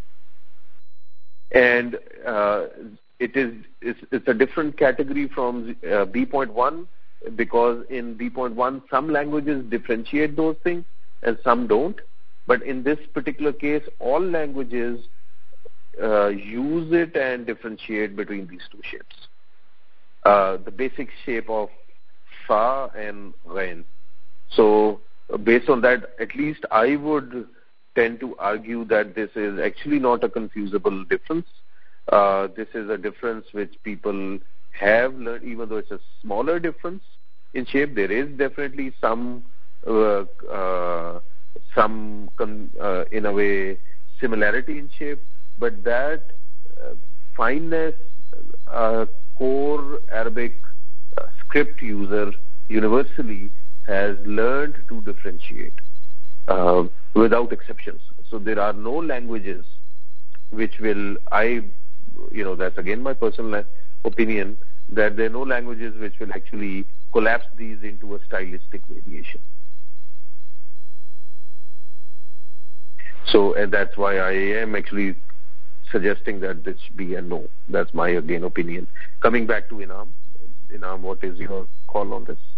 And uh, it is it's, it's a different category from uh, B point one, because in B point one some languages differentiate those things and some don't. But in this particular case, all languages uh, use it and differentiate between these two shapes. Uh, the basic shape of fa and ghain. So uh, based on that, at least I would tend to argue that this is actually not a confusable difference. Uh, this is a difference which people have learned, even though it's a smaller difference in shape. There is definitely some, uh, uh, some con- uh, in a way, similarity in shape, but that uh, fineness, uh, core Arabic uh, script user universally has learned to differentiate uh, without exceptions. So there are no languages which will, I, you know, that's again my personal opinion, that there are no languages which will actually collapse these into a stylistic variation. So, and that's why I am actually suggesting that this should be a no. That's my, again, opinion. Coming back to Inam. Inam, what is your call on this?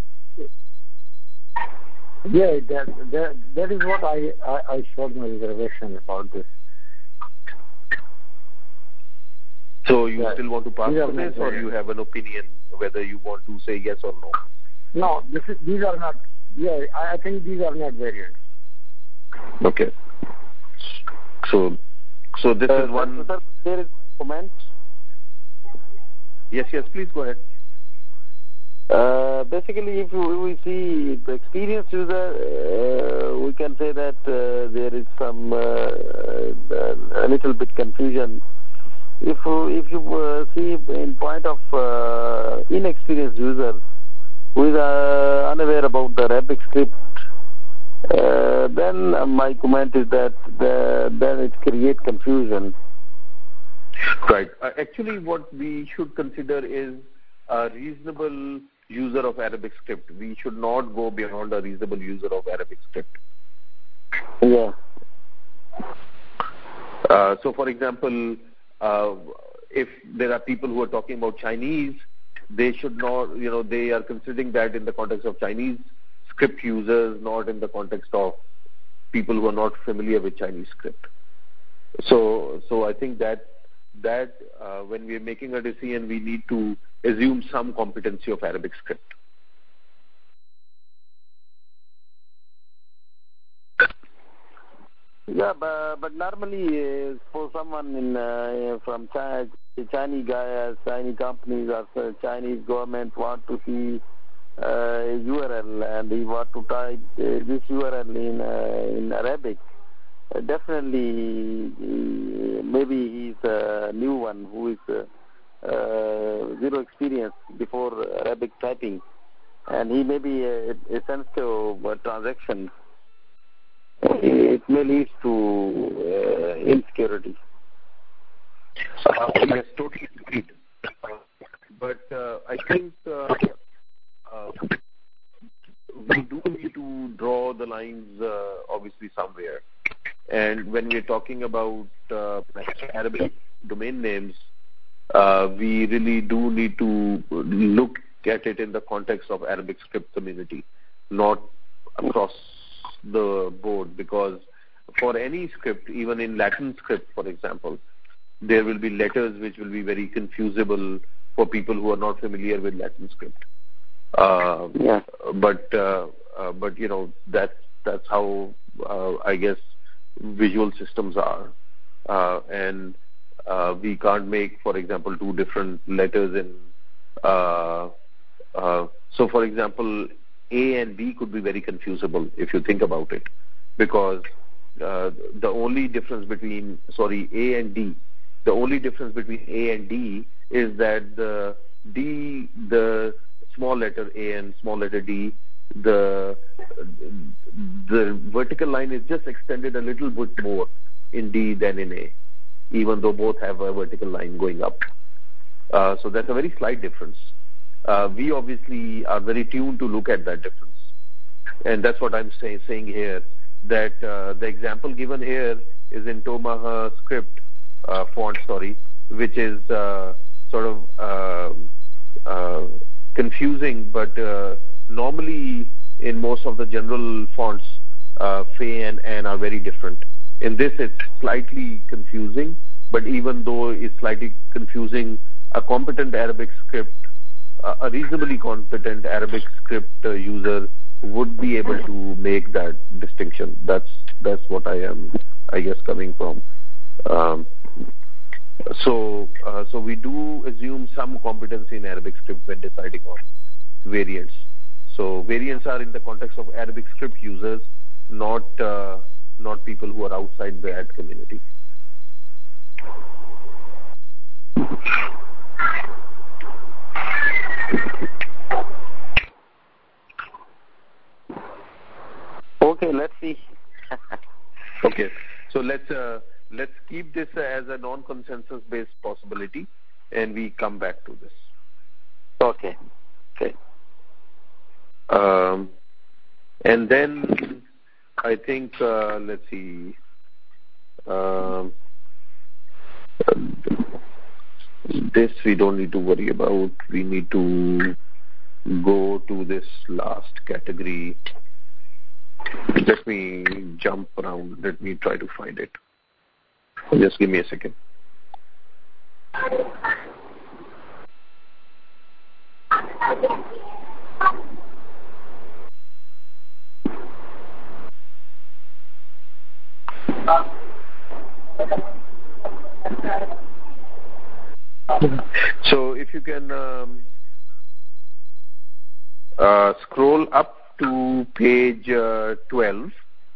Yeah, that that, that is what I, I, I showed my reservation about this.
So you
yeah.
still want to pass on this, or you have an opinion whether you want to say yes or no?
No, this is, these are not, yeah, I think these are not variants.
Okay. So, so this
uh,
is one...
Sir, there is my comment.
Yes, yes, please go ahead.
Uh, basically, if we see the experienced user, uh, we can say that uh, there is some uh, a little bit confusion. If if you uh, see in point of uh, inexperienced user who is uh, unaware about the Arabic script, uh, then my comment is that the, then it creates confusion.
Right. Uh, actually, what we should consider is a reasonable user of Arabic script. We should not go beyond a reasonable user of Arabic script.
Yeah.
Uh, so, for example, uh, if there are people who are talking about Chinese, they should not, you know, they are considering that in the context of Chinese script users, not in the context of people who are not familiar with Chinese script. So, so I think that that uh, when we are making a decision, we need to assume some competency of Arabic script.
Yeah, but, but normally uh, for someone in uh, from China, Chinese guy, Chinese companies or Chinese government want to see uh, U R L and he want to type uh, this U R L in uh, in Arabic. Uh, definitely, uh, maybe he's a new one who is uh, uh, zero experience before Arabic typing, and he may be a, a sensitive uh, transaction. It may lead to uh, insecurity.
Uh, yes, totally agreed. Uh, but uh, I think uh, uh, we do need to draw the lines uh, obviously somewhere. And when we're talking about uh, Arabic domain names, uh, we really do need to look at it in the context of Arabic script community, not across the board, because for any script, even in Latin script, for example, there will be letters which will be very confusable for people who are not familiar with Latin script. Uh,
yeah.
But uh, uh, but you know that that's how uh, I guess visual systems are, uh, and uh, we can't make, for example, two different letters in. Uh, uh, so, for example, A and B could be very confusable if you think about it, because uh, the only difference between sorry A and D, the only difference between A and D is that the D, the small letter A and small letter D, the the vertical line is just extended a little bit more in D than in A, even though both have a vertical line going up. Uh, so that's a very slight difference. Uh, we obviously are very tuned to look at that difference. And that's what I'm say, saying here, that uh, the example given here is in Tomaha script uh, font, sorry, which is uh, sort of uh, uh, confusing, but uh, normally in most of the general fonts, uh, Fe and An are very different. In this, it's slightly confusing, but even though it's slightly confusing, a competent Arabic script, uh, a reasonably competent Arabic script uh, user would be able to make that distinction. That's that's what I am, I guess, coming from. Um, so uh, so we do assume some competency in Arabic script when deciding on variants. So variants are in the context of Arabic script users, not uh, not people who are outside the ad community.
Okay, let's see.
Okay, so let's uh, let's keep this as a non-consensus based possibility, and we come back to this.
Okay. Okay.
Um, and then I think uh, let's see. Um, this we don't need to worry about. We need to go to this last category. Let me jump around. Let me try to find it. Just give me a second. So if you can um, uh, scroll up to page uh, twelve.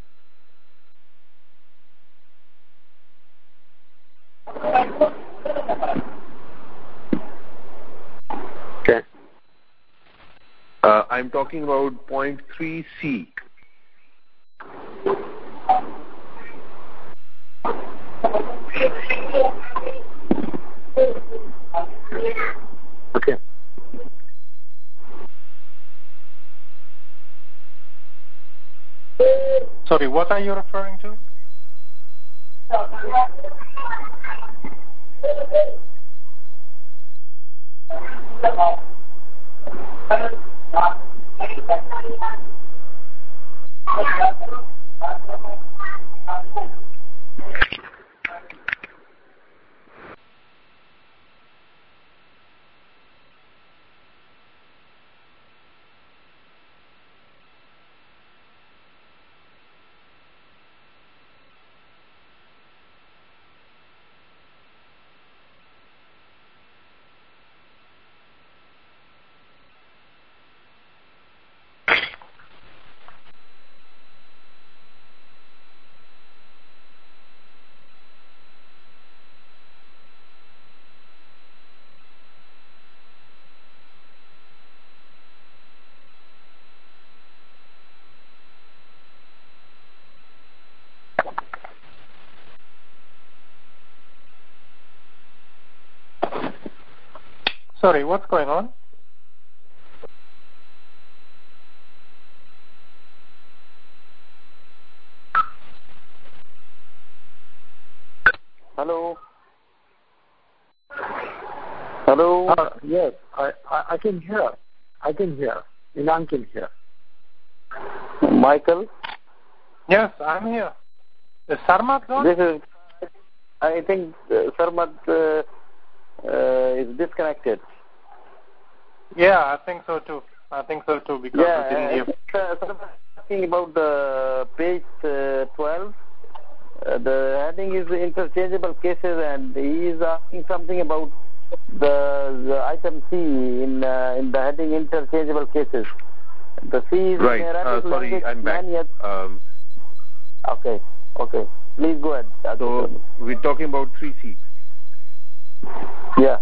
Okay.
Uh, I'm talking about point three C.
Okay.
Sorry, what are you referring to? Sorry, what's going on?
Hello. Hello.
Uh, yes, I, I, I can hear. I can hear. Inam can hear.
Michael.
Yes, I'm here. Is Sarmat on?
This is. I think uh, Sarmat uh, uh, is disconnected.
Yeah, I think so too. I think so too because
yeah,
I didn't hear.
Uh, Sarmat asking about the page uh, twelve. Uh, the heading is interchangeable cases, and he is asking something about the, the item C in uh, in the heading interchangeable cases. The C is
right.
in Arabic
uh, sorry,
language.
I'm back. Um,
okay, okay. Please go ahead.
So we're talking about three C.
Yeah.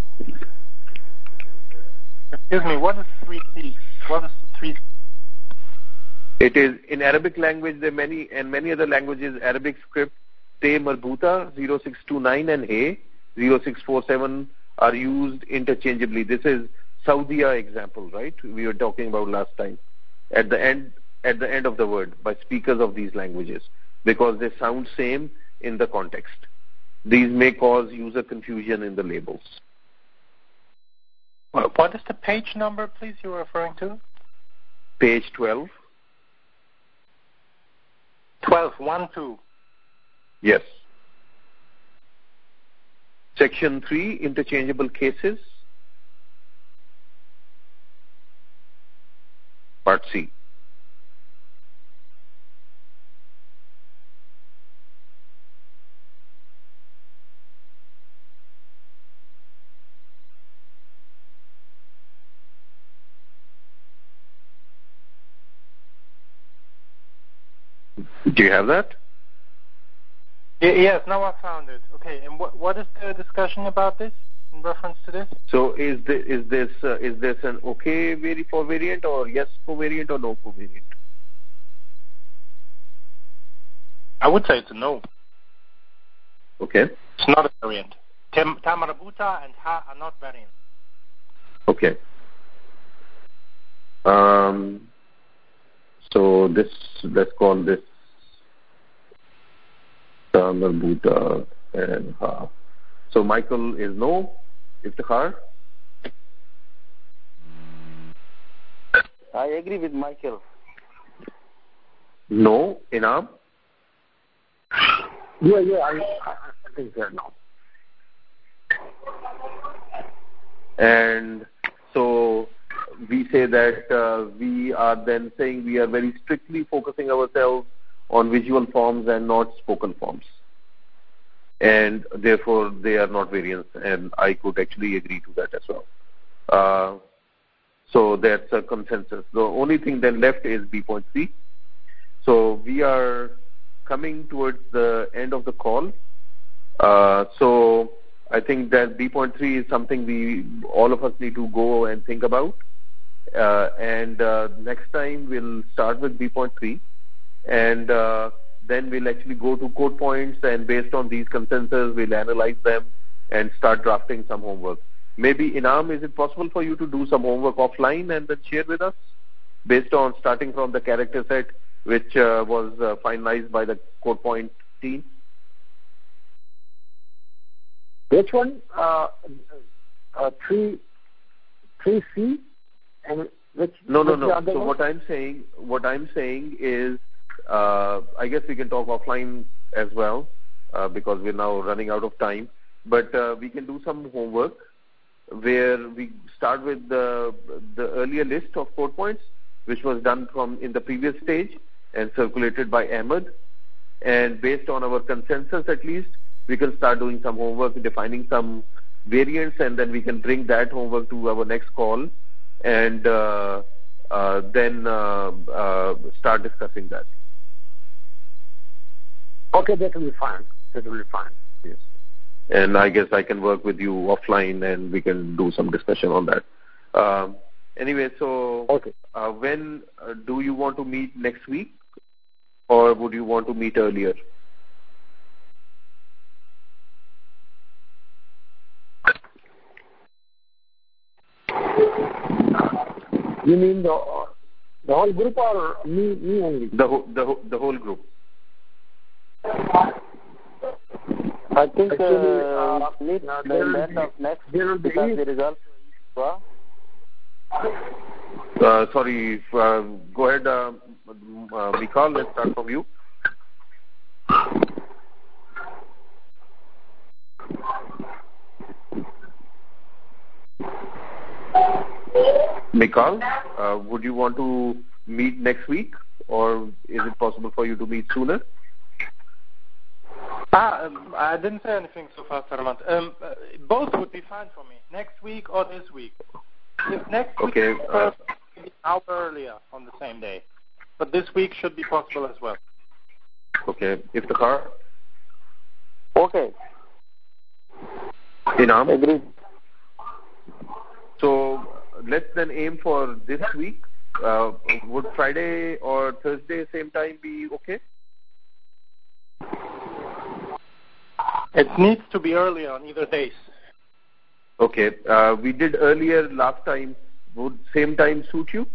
Excuse me, what is three C? What is three C?
It is in Arabic language. There are many and many other languages. Arabic script Te Marbuta zero six two nine and He zero six four seven are used interchangeably. This is Saudiya example, right? We were talking about last time. At the end, at the end of the word by speakers of these languages, because they sound same in the context. These may cause user confusion in the labels.
What is the page number, please, you were referring to?
Page twelve.
twelve, one, two.
Yes. Section three, interchangeable cases. Part C. Do you have that?
Yes, now I found it. Okay, and what what is the discussion about this in reference to this?
So is this is this uh, is this an okay vari- for variant, or yes for variant, or no for variant?
I would say it's a no.
Okay.
It's not a variant. Tam Marbuta and Ha are not variants.
Okay. Um. So this, let's call this Ta Marbuta and Ha. So Michael is no. Iftikhar?
I agree with Michael.
No. Inam?
Yeah, yeah, I, I, I think they're no.
And so we say that uh, we are then saying we are very strictly focusing ourselves on visual forms and not spoken forms. And therefore, they are not variants, and I could actually agree to that as well. Uh, so that's a consensus. The only thing then left is B point three. So we are coming towards the end of the call. Uh, so I think that B point three is something we, all of us need to go and think about. Uh, and uh, next time we'll start with B point three. And uh, then we'll actually go to code points, and based on these consensus, we'll analyze them and start drafting some homework. Maybe, Inam, is it possible for you to do some homework offline and then share with us, based on starting from the character set, which uh, was uh, finalized by the code point team?
Which one? Uh, uh, three, three C, and which?
No, no,
which
no.
other
So
one?
what I'm saying, what I'm saying is, uh, I guess we can talk offline as well, uh, because we're now running out of time. But uh, we can do some homework where we start with the the earlier list of code points, which was done from in the previous stage and circulated by Ahmed. And based on our consensus, at least, we can start doing some homework, defining some variants, and then we can bring that homework to our next call, and uh, uh, then uh, uh, start discussing that.
Okay, that will be fine. That will be fine.
Yes. And I guess I can work with you offline, and we can do some discussion on that. Um, anyway, so
okay.
uh, when uh, do you want to meet next week, or would you want to meet earlier?
You mean the uh, the whole group, or me me only?
The, the, the whole group.
I think
Actually,
uh,
uh,
need
uh,
the
there will
end
be-
of next
there will be
because
Eid.
there is also
Uh, sorry, uh, go ahead, uh, uh, Mikhail, let's start from you. Mikhail, uh, would you want to meet next week, or is it possible for you to meet sooner?
Ah, um, I didn't say anything so far, Sarmat. Um, uh, both would be fine for me, next week or this week. If next week
Okay.
is
Uh,
an hour earlier on the same day, but this week should be possible as well.
okay. Iftikhar?
okay.
Inam?
Agreed.
So let's then aim for this week. Uh, would Friday or Thursday same time be okay?
It needs to be earlier on either days.
Okay. Uh, we did earlier last time. Would same time suit you?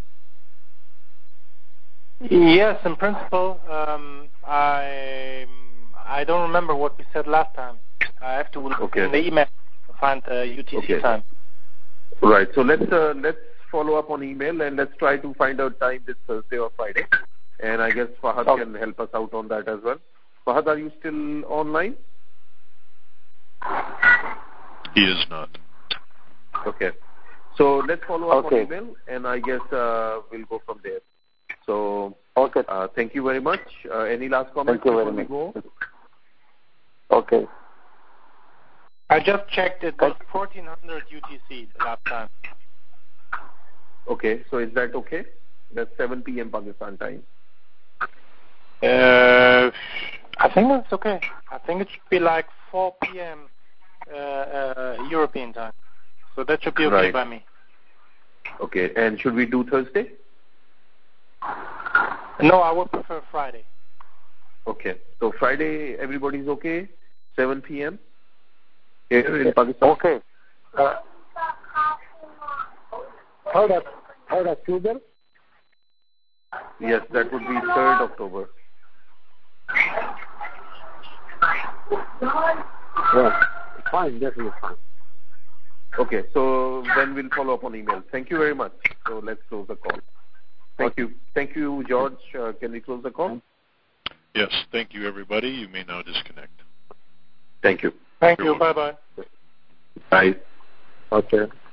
Yes, in principle. Um, I I don't remember what we said last time. I have to look
Okay.
in the email to find uh, U T C
Okay.
time.
Right. So let's uh, let's follow up on email and let's try to find out time this Thursday or Friday. And I guess Fahad
Okay.
can help us out on that as well. Fahad, are you still online?
He is not.
Okay. So let's follow up
Okay.
on email, and I guess uh, we'll go from there. So
Okay.
uh, thank you very much. Uh, any last comments
Thank you
before
very
we go?
much. Okay.
I just checked. It was fourteen hundred U T C the last time.
Okay. So is that okay? That's seven p.m. Pakistan time.
Uh, I think that's okay. I think it should be like four p.m. Uh, uh, European time. So that should be okay
Right.
by me.
Okay. And should we do Thursday?
No, I would prefer Friday.
Okay. So Friday, everybody's okay? seven p.m. here in Pakistan?
Okay.
Uh, third of third October.
Yes, that would be third October.
Yeah, fine, definitely fine.
Okay. So then we'll follow up on email. Thank you very much. So let's close the call. Thank you. Thank you, George. Uh, can we close the call?
Yes, thank you, everybody. You may now disconnect.
Thank you.
Thank you. Bye-bye.
Bye.
Okay.